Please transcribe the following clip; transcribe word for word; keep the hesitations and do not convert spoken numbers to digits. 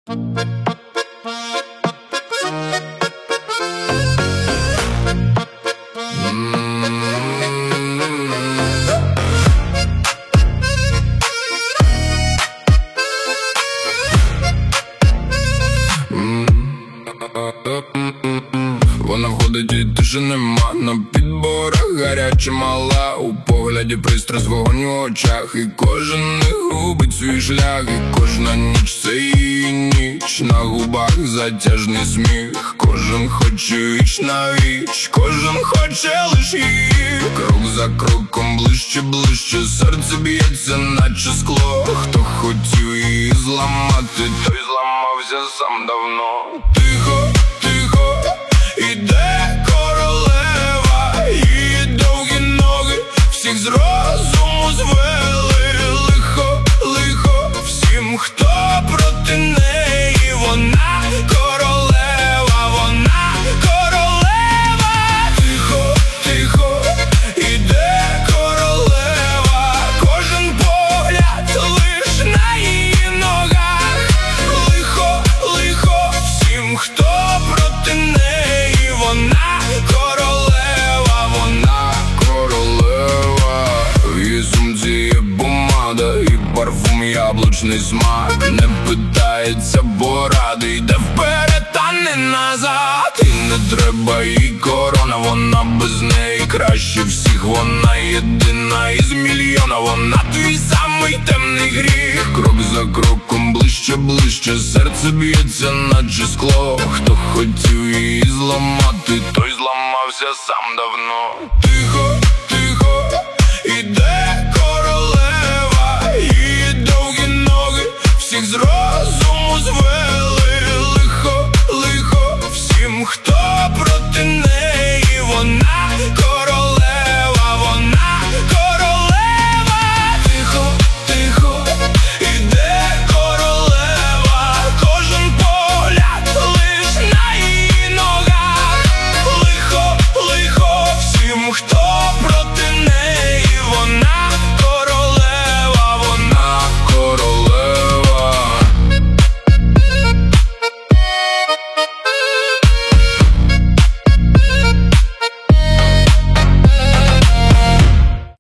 Вона входить і тиші нема, на підборах гаряча мала, у погляді пристрасть, вогонь у очах, і кожен не губить свій шлях, і кожна ніч це її ніч, на губах затяжний сміх, кожен хоче віч на віч, кожен хоче лиш її. Крок за кроком ближче, ближче, серце б'ється наче скло. Хто хотів її зламати, той зламався сам давно. Тихо, тихо, іде королева, її довгі ноги всіх з розуму звели. Лихо, лихо всім, хто проти неї, вона королева, вона королева. Тихо, тихо, іде королева, кожен погляд лиш на її ногах. Лихо, лихо всім, хто проти неї, вона королева, вона королева. В її сумці є помада і парфум яблучний смак. Не питається поради, йде вперед, та не назад. І не треба їй корона, вона без неї краще всіх. Вона єдина із мільйона, вона твій самий темний гріх. Крок за кроком ближче, ближче, серце б'ється наче скло. Хто хотів її зламати, той зламався сам давно.